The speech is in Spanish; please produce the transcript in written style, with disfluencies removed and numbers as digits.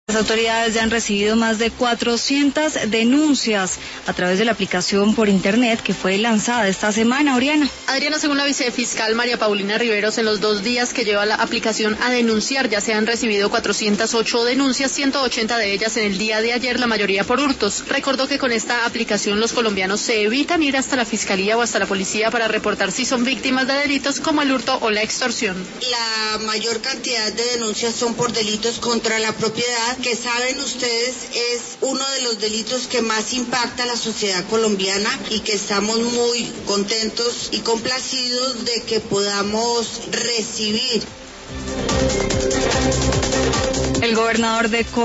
Las autoridades ya han recibido más de 400 denuncias a través de la aplicación por internet que fue lanzada esta semana. Oriana. Adriana, según la vicefiscal María Paulina Riveros, en los 2 días que lleva la aplicación a denunciar ya se han recibido 408 denuncias, 180 de ellas en el día de ayer, la mayoría por hurtos. Recordó que con esta aplicación los colombianos se evitan ir hasta la fiscalía o hasta la policía para reportar si son víctimas de delitos como el hurto o la extorsión. La mayor cantidad de denuncias son por delitos contra la propiedad, que saben ustedes es uno de los delitos que más impacta a la sociedad colombiana y que estamos muy contentos y complacidos de que podamos recibir. El gobernador de